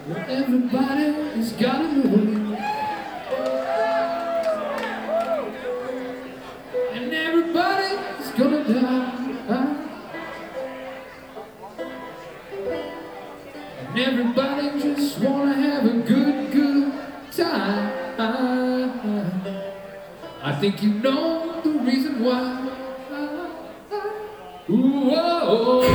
Everybody's gotta move, and everybody's gonna die, and everybody just wanna have a good time. I think you know the reason why. Ooh, oh,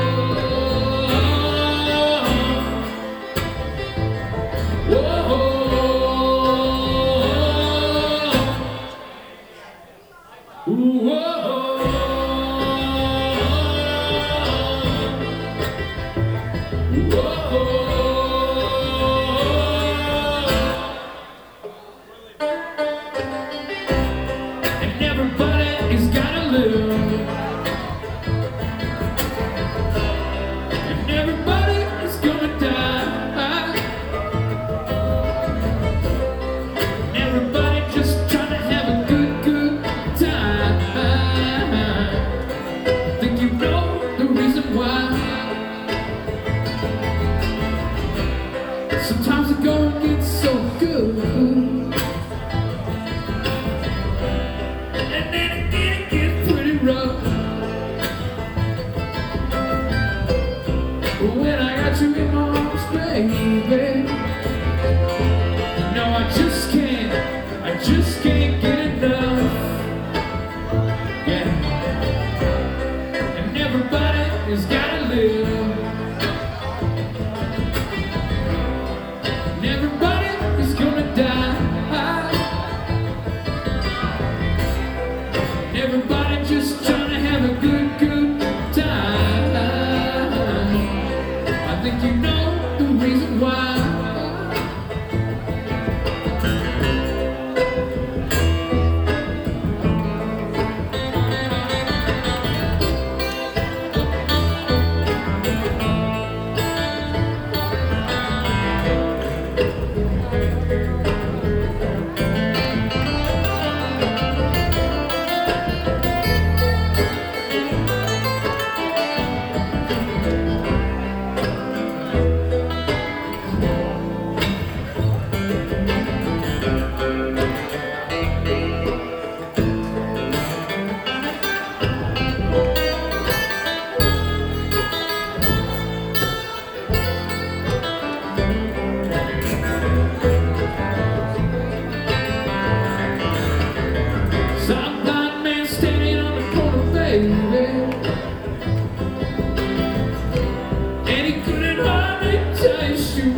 and everybody's gotta live, and everybody is gonna die, and everybody just trying to have a good time. I think you know the reason why. Sometimes the going gets so good, and then again it gets pretty rough. But when I got you in my arms, baby, you know I just can't get enough. Yeah, and everybody has gotta live, and everybody is gonna die, and everybody just trying to have a good time. I think you know the reason why. Some blind man standing on the corner, baby, and he couldn't hardly taste you.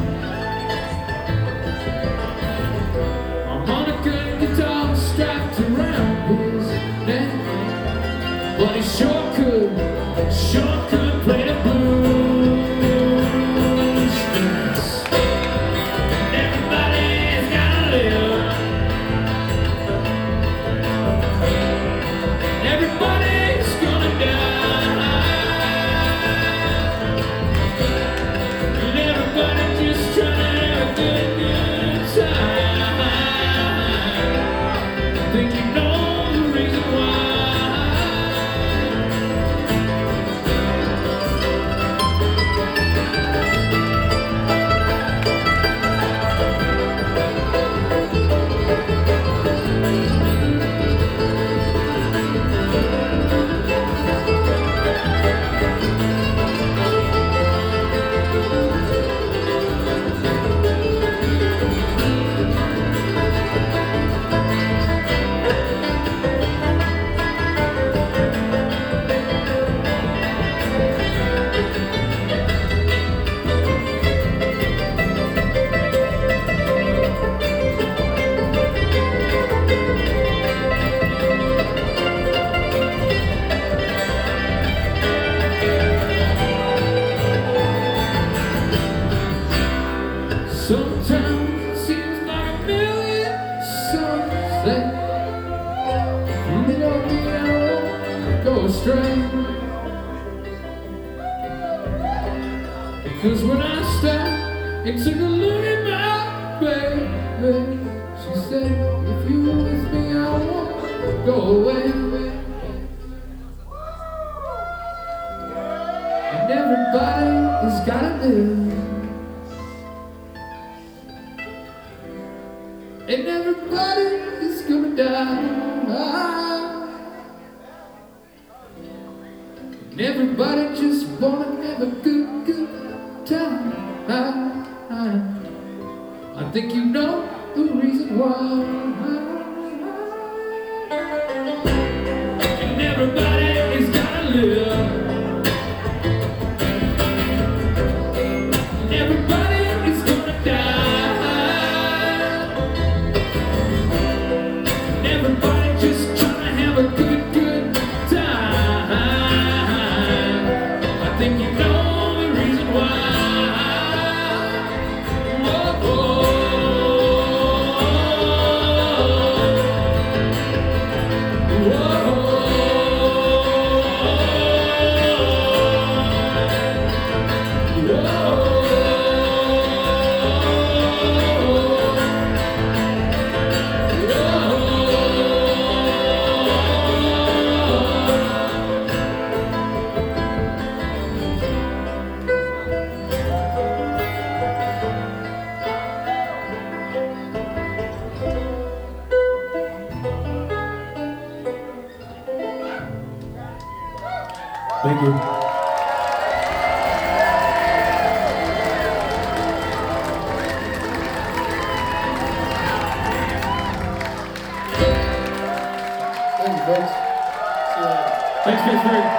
A harmonica and guitar strapped around his neck, but he sure could play the blues. And everybody's gotta live, everybody's gonna die, and everybody just trying to have a good time. I think you know the reason why. Sometimes it seems like a million sunsets, and they don't mean I won't go astray, because when I stopped and took a look at my baby, she said, if you with me I won't go away. And everybody's gotta live, and everybody is gonna die. And everybody just wanna have a good time. I think you know the reason why. And everybody is gonna live. And everybody is gonna die. And everybody just trying to have a good time. I think you know the reason why. Thank you. Thanks, folks. See you later. Thanks, Pittsburgh.